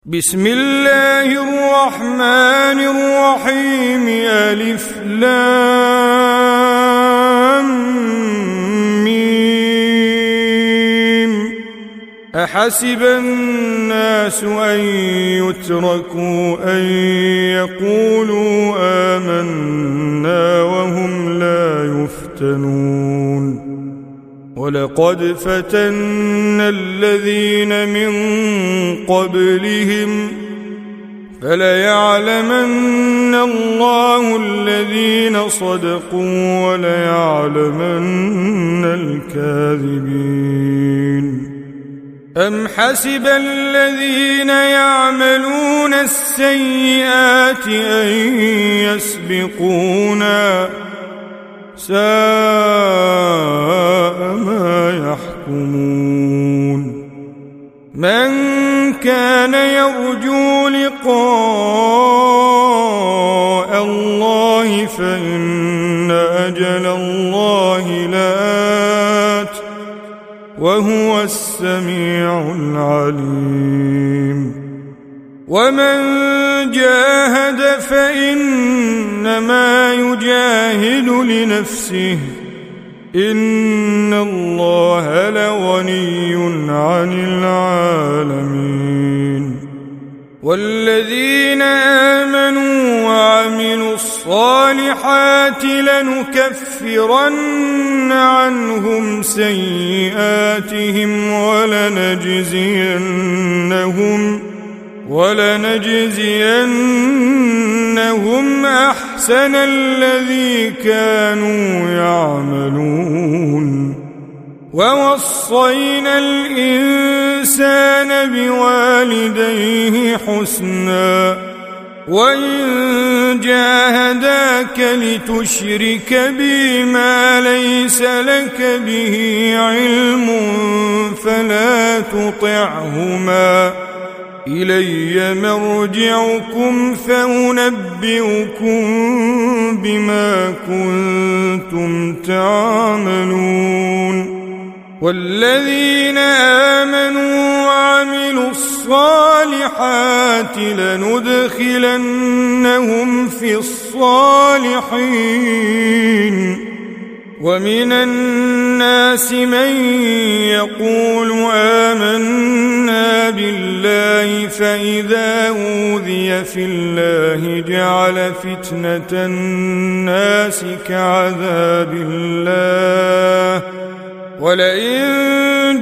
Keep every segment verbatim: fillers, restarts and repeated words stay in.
بسم الله الرحمن الرحيم. ألف لام ميم. أحسب الناس أن يتركوا أن يقولوا آمنا وهم لا يفتنون. ولقد فتنا الذين من قبلهم فليعلمن الله الذين صدقوا وليعلمن الكاذبين. أم حسب الذين يعملون السيئات أن يسبقونا ساء ما يحكمون. من كان يرجو لقاء الله فإن أجل الله لآت وهو السميع العليم. ومن جاهد فإنما يجاهد لنفسه إن الله لغني عن العالمين. والذين آمنوا وعملوا الصالحات لنكفرن عنهم سيئاتهم ولنجزينهم ولنجزينهم أحسن الذي كانوا يعملون. ووصينا الإنسان بوالديه حسنا وإن جاهداك لتشرك بي ما ليس لك به علم فلا تطعهما إلي مرجعكم فأنبئكم بما كنتم تعملون. والذين آمنوا وعملوا الصالحات لندخلنهم في الصالحين. ومن الناس من يقول آمنا بالله فإذا أوذي في الله جعل فتنة الناس كعذاب الله ولئن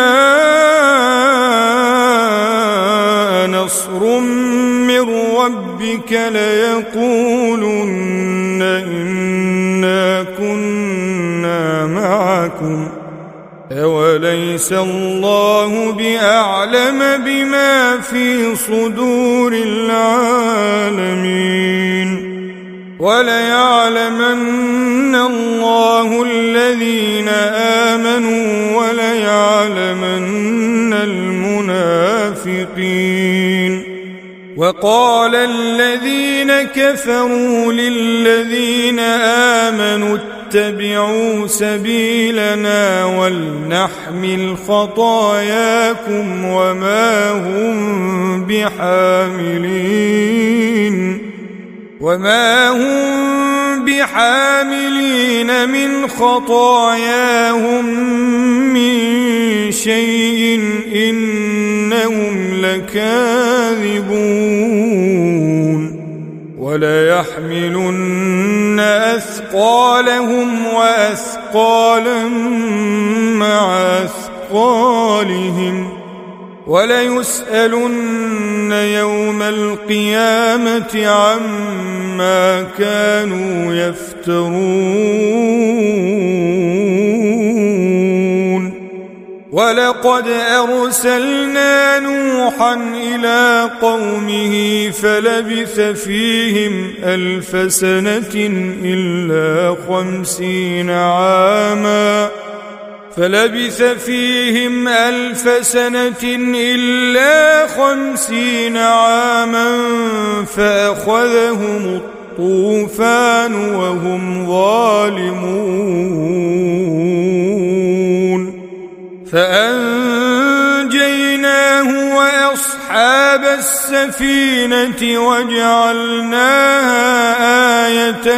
جاء نصر من ربك ليقولن إنا كنا معكم أوليس الله بأعلم بما في صدور العالمين. وليعلمن الله الذين آمنوا وليعلمن المنافقين. وقال الذين كفروا للذين آمنوا اتبعوا سبيلنا ولنحمل خطاياكم وما هم بحاملين وما هم بحاملين من خطاياهم من شيء إنهم لكاذبون. وليحملن أثقالهم وأثقالا مع أثقالهم وليسألن يوم القيامة عما كانوا يفترون. ولقد أرسلنا نوحا إلى قومه فلبث فيهم ألف سنة إلا خمسين عاما فلبث فيهم ألف سنة إلا خمسين عاما فأخذهم الطوفان وهم ظالمون فأنجيناه وأصحابه أصحاب السفينة وجعلناها آية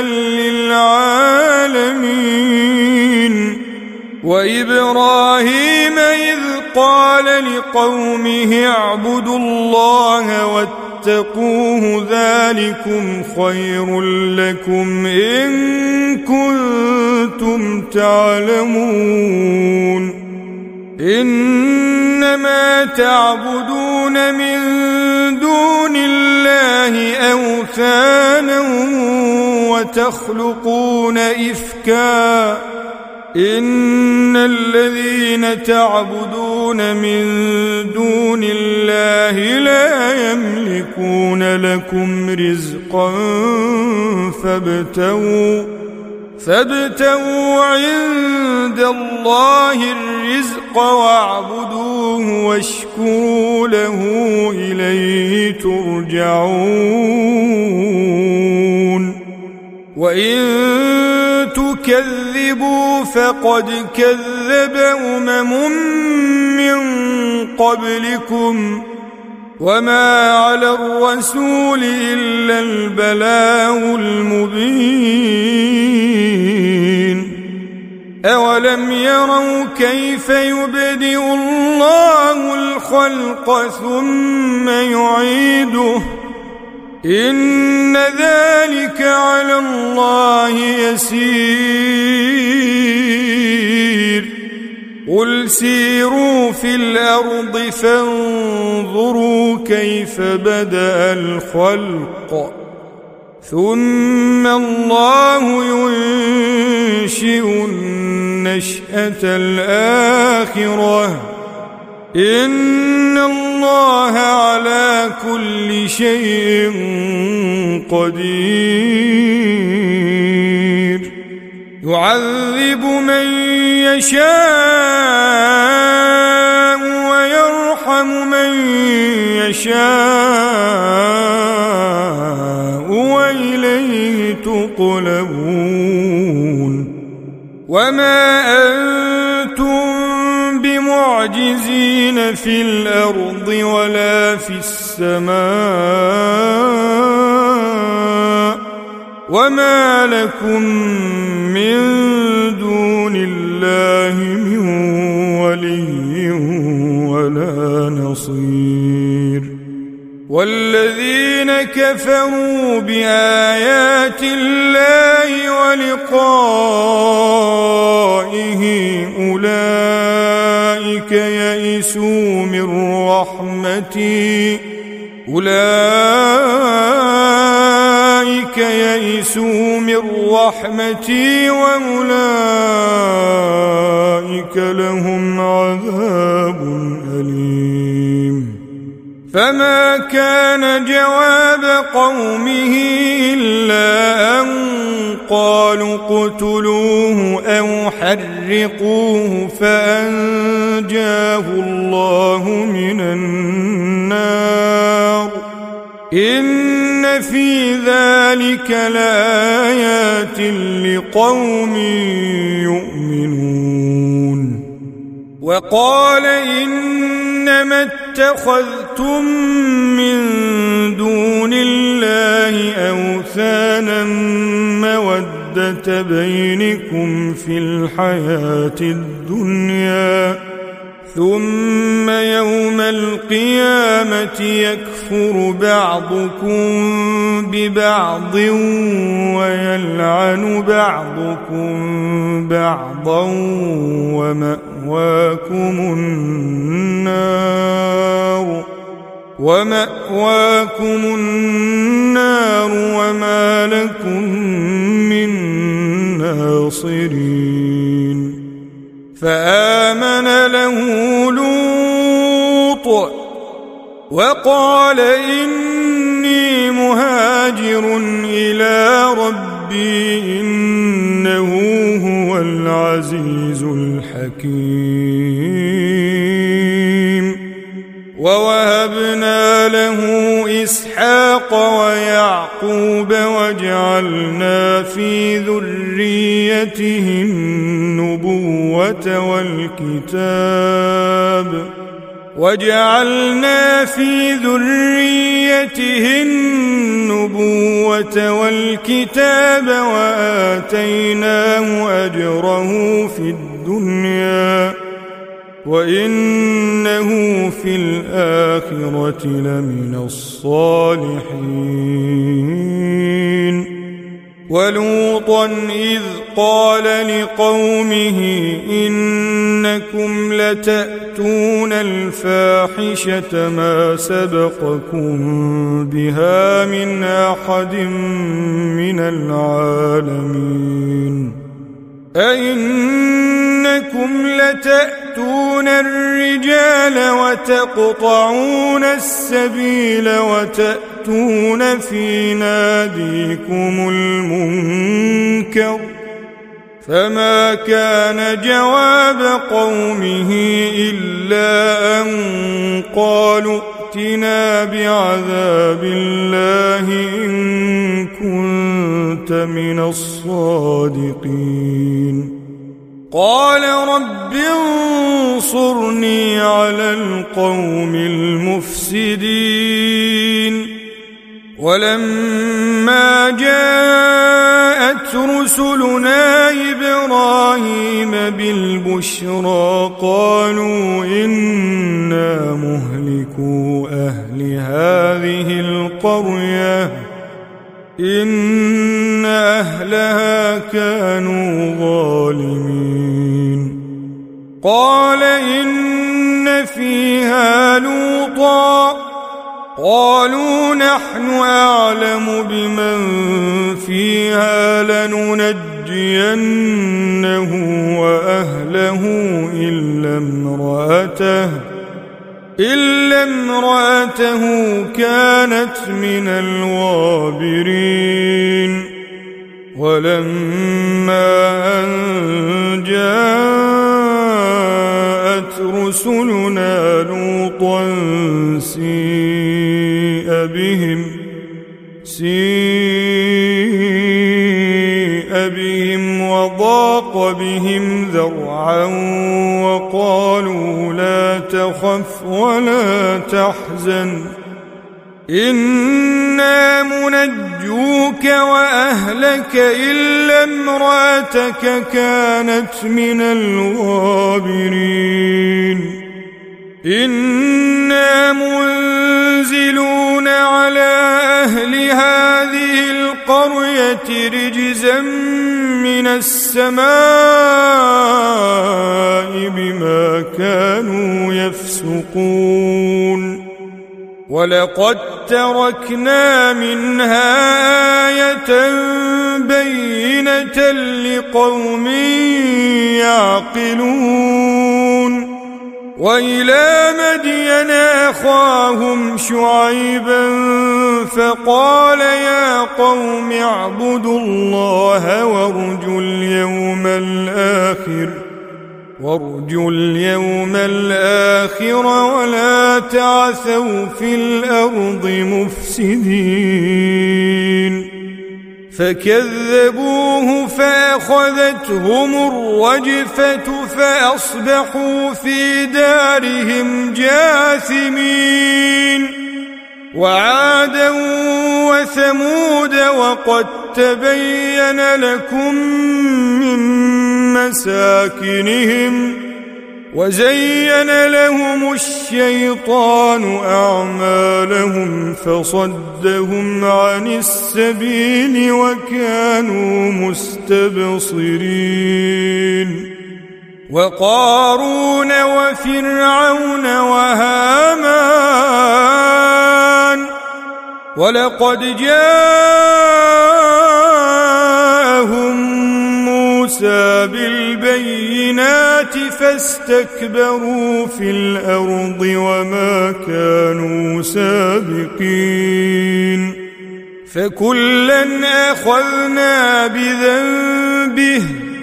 للعالمين وإبراهيم إذ قال لقومه اعبدوا الله واتقوه ذلكم خير لكم إن كنتم تعلمون إنما تعبدون من دون الله أوثانا وتخلقون إفكا إن الذين تعبدون من دون الله لا يملكون لكم رزقا فابتغوا فابتغوا عند الله الرزق واعبدوه واشكروا له إليه ترجعون وإن تكذبوا فقد كذب أمم من قبلكم وما على الرسول إلا البلاغ المبين أولم يروا كيف يبدئ الله الخلق ثم يعيده إن ذلك على الله يسير قل سيروا في الأرض فانظروا كيف بدأ الخلق ثم الله ينشئ النشأة الآخرة إن الله على كل شيء قدير يعذب من يشاء ويرحم من يشاء وإليه تقلبون وما أنتم بمعجزين في الأرض ولا في السماء وما لكم من دون الله من ولي ولا نصير والذين كفروا بآيات الله ولقائه أولئك يئسوا من رحمتي أولئك يئسوا من رحمتي وأولئك لهم عذاب أليم فما كان جواب قومه إلا أن قالوا اقتلوه أو حرقوه فأنجاه الله من النار إن في ذلك لآيات لقوم يؤمنون وقال إنما اتخذتم من دون الله أوثانا مودة بينكم في الحياة الدنيا ثم يوم القيامة يكفر بعضكم ببعض ويلعن بعضكم بعضا ومأواكم النار ومأواكم النار وما لكم من ناصرين فآمن له لوط وقال إني مهاجر إلى ربي إنه هو العزيز الحكيم ووهبنا له إسحاق ويعقوب وجعلنا في ذريته النبوة والكتاب وجعلنا في ذريته النبوة والكتاب وآتيناه أجره في الدنيا وإنه في الآخرة لمن الصالحين. ولوطا إذ قال لقومه إنكم لتأتون الفاحشة ما سبقكم بها من أحد من العالمين أئنكم لتأتون الرجال وتقطعون السبيل وتأتون في ناديكم المنكر فما كان جواب قومه إلا أن قالوا ائتنا بعذاب الله إن كنت من الصادقين. قال رب انصرني على القوم المفسدين. ولما جاءت رسلنا إبراهيم بالبشرى قالوا إنا مهلكو أهل هذه القرية إن أهلها كانوا ظالمين. قال إن فيها لوطا قالوا نحن أعلم بمن فيها لننجينه وأهله إلا امرأته إلا امرأته كانت من الغابرين. ولما أن جاءت رسلنا لوطا سيء بهم سيء بهم وضاق بهم ذرعا وقالوا لا تخف ولا تحزن إنا منجوك وأهلك إلا امرأتك كانت من الغابرين. إنا منزلون على أهل هذه القرية رجزا من السماء بما كانوا يفسقون. ولقد تركنا منها آية بينة لقوم يعقلون. وإلى مدين أخاهم شعيبا فقال يا قوم اعبدوا الله وارجوا اليوم الآخر وارجوا اليوم الآخر ولا تعثوا في الأرض مفسدين. فكذبوه فأخذتهم الرجفة فأصبحوا في دارهم جاثمين. وعادا وثمود وقد تبين لكم من مساكنهم وزين لهم الشيطان أعمالهم فصدهم عن السبيل وكانوا مستبصرين. وقارون وفرعون وهامان ولقد جاءهم موسى بالبينات فاستكبروا في الأرض وما كانوا سابقين. فكلا أخذنا بذنبه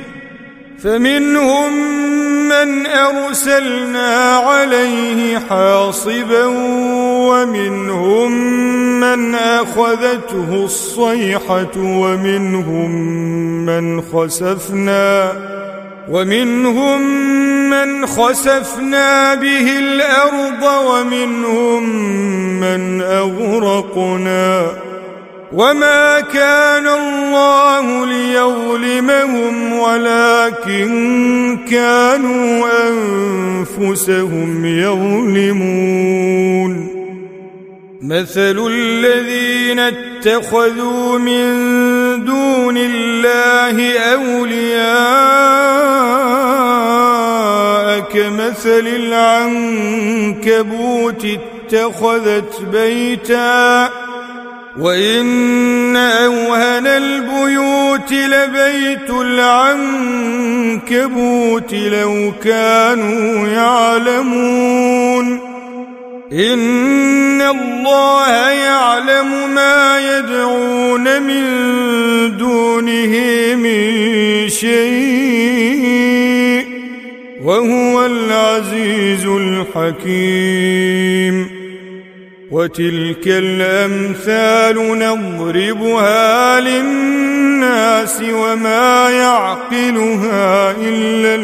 فمنهم من أرسلنا عليه حاصبا ومنهم من أخذته الصيحة ومنهم من خسفنا ومنهم من خسفنا به الأرض ومنهم من أغرقنا وما كان الله ليظلمهم ولكن كانوا أنفسهم يظلمون مثل الذين اتخذوا من دون الله أولياء كمثل العنكبوت اتخذت بيتا وإن أوهن البيوت لبيت العنكبوت لو كانوا يعلمون إن الله يعلم ما يدعون من دونه من شيء وهو العزيز الحكيم وتلك الأمثال نضربها للناس وما يعقلها إلا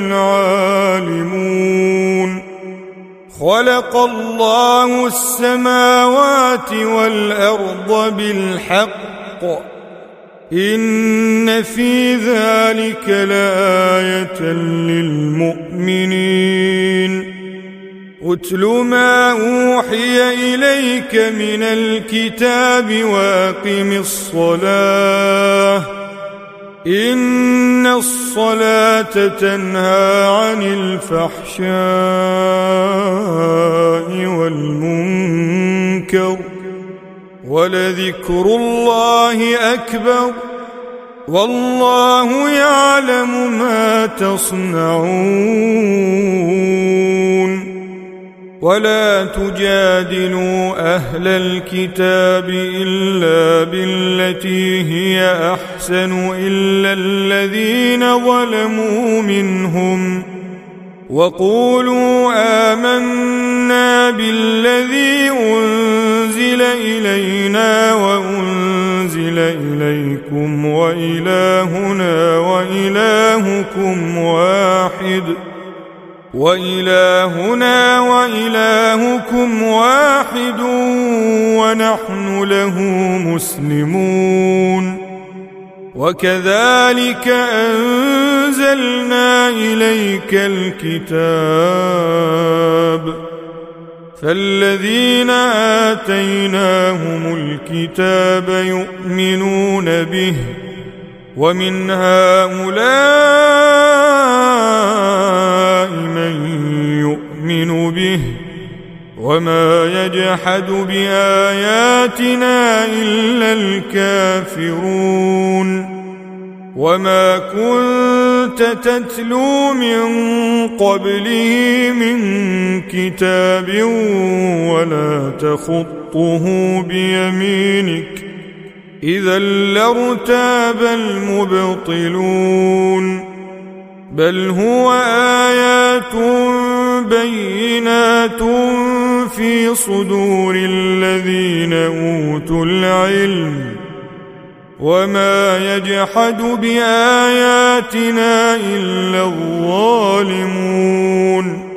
العالمون خلق الله السماوات والأرض بالحق إن في ذلك لآية للمؤمنين اتل ما أوحي إليك من الكتاب وأقم الصلاة إن الصلاة تنهى عن الفحشاء والمنكر ولذكر الله أكبر والله يعلم ما تصنعون ولا تجادلوا أهل الكتاب إلا بالتي هي أحسن إلا الذين ظلموا منهم وقولوا آمنا بالذي أنزل إلينا وأنزل إليكم وإلهنا وإلهكم واحد وإلهنا وإلهكم واحد ونحن له مسلمون وكذلك أنزلنا إليك الكتاب فالذين آتيناهم الكتاب يؤمنون به ومن هؤلاء من يؤمن به وما يجحد بآياتنا إلا الكافرون وما كنت تتلو من قبله من كتاب ولا تخطه بيمينك إذا لارتاب المبطلون بل هو آيات بينات في صدور الذين أوتوا العلم وما يجحد بآياتنا إلا الظالمون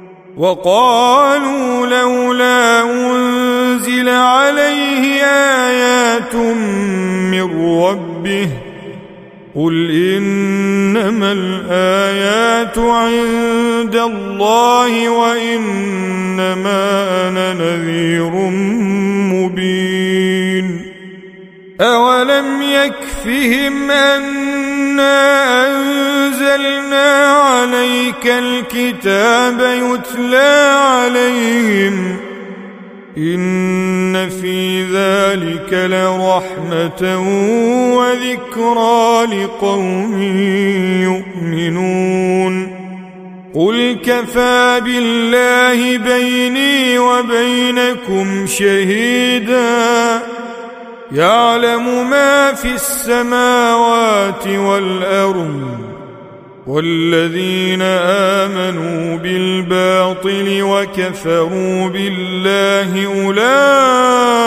وقالوا لولا أنزل عليه آيات من ربه قل إنما الآيات عند الله وإنما أنا نذير مبين أولم يكفهم أنا أنزلنا عليك الكتاب يتلى عليهم إن في ذلك لرحمة وذكرى لقوم يؤمنون قل كفى بالله بيني وبينكم شهيدا يعلم ما في السماوات والأرض والذين آمنوا بالباطل وكفروا بالله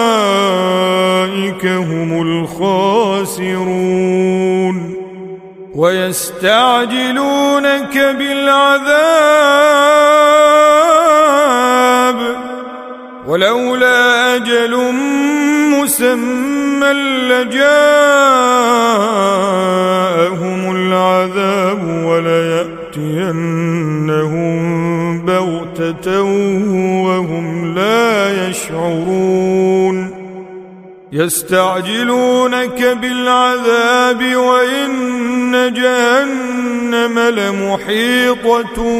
أولئك هم الخاسرون ويستعجلونك بالعذاب ولولا أجل مسمى لجاءهم العذاب وليأتينهم بغتة وهم لا يشعرون يستعجلونك بالعذاب وإن جهنم لمحيطة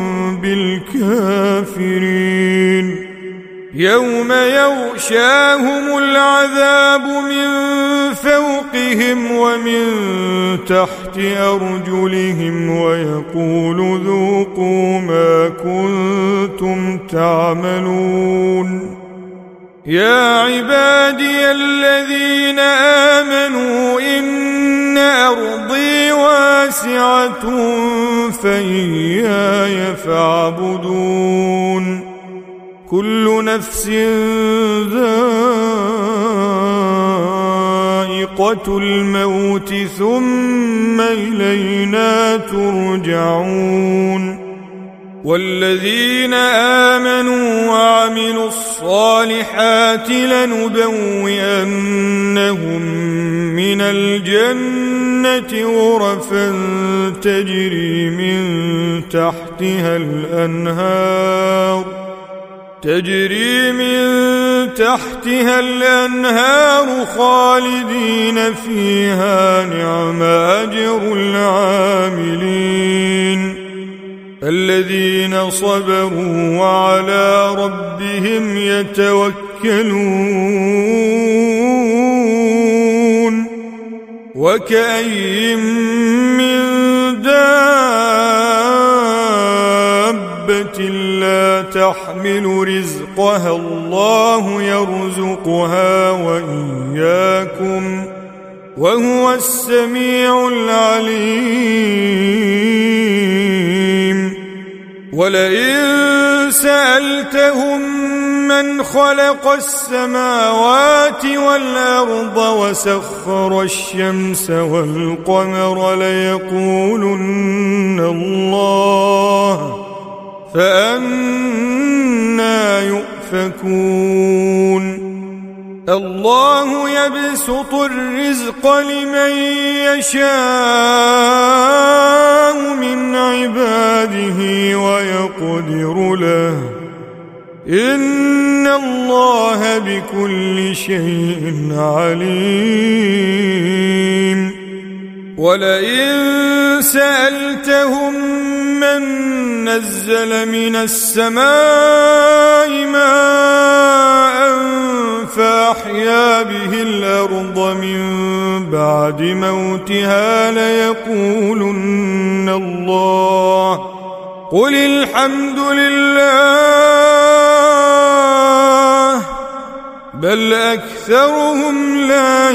بالكافرين يوم يغشاهم العذاب من فوقهم ومن تحت أرجلهم ويقول ذوقوا ما كنتم تعملون يا عبادي الذين آمنوا إن أرضي واسعة فإياي فاعبدون كل نفس ذائقة الموت ثم إلينا ترجعون والذين آمنوا وعملوا الصالحات لنبوئنهم من الجنة غرفا تجري من تحتها الأنهار تجري من تحتها الأنهار خالدين فيها نعم أجر العاملين الذين صبروا وعلى ربهم يتوكلون وكأين من دابة لا تحمل رزقها الله يرزقها وإياكم وهو السميع العليم ولئن سألتهم من خلق السماوات والأرض وسخر الشمس والقمر ليقولن الله فأنى يؤفكون الله يبسط الرزق لمن يشاء من عباده ويقدر له إن الله بكل شيء عليم ولئن سألتهم من نزل من السماء ماء فأحيا به الأرض من بعد موتها ليقولن الله قل الحمد لله بل أكثرهم لا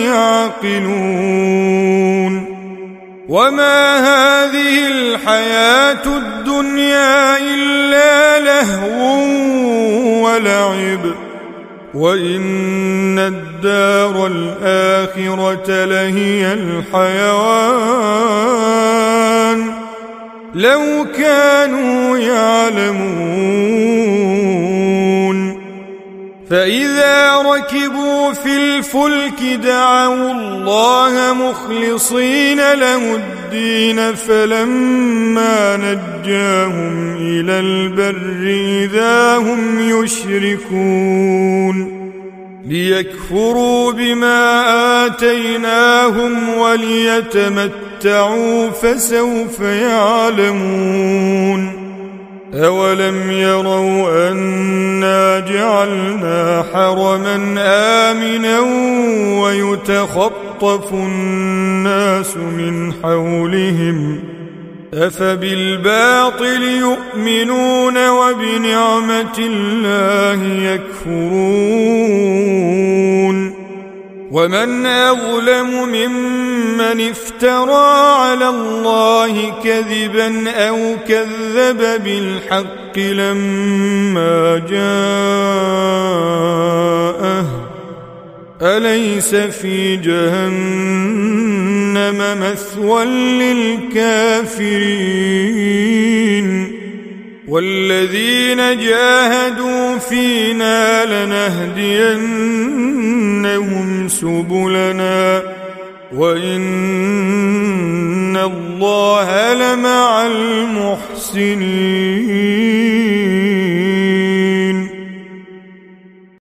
يعقلون وما هذه الحياة الدنيا إلا لهو ولعب وإن الدار الآخرة لهي الحيوان لو كانوا يعلمون فإذا ركبوا في الفلك دعوا الله مخلصين له الدين فلما نجاهم إلى البر إذا هم يشركون ليكفروا بما آتيناهم وليتمتعوا فسوف يعلمون أولم يروا أنا جعلنا حرما آمنا ويتخطف الناس من حولهم أفبالباطل يؤمنون وبنعمة الله يكفرون ومن أظلم ممن افترى على الله كذبا أو كذب بالحق لما جاءه أليس في جهنم مثوى للكافرين والذين جاهدوا فينا لنهدينهم سبلنا وإن الله لمع المحسنين.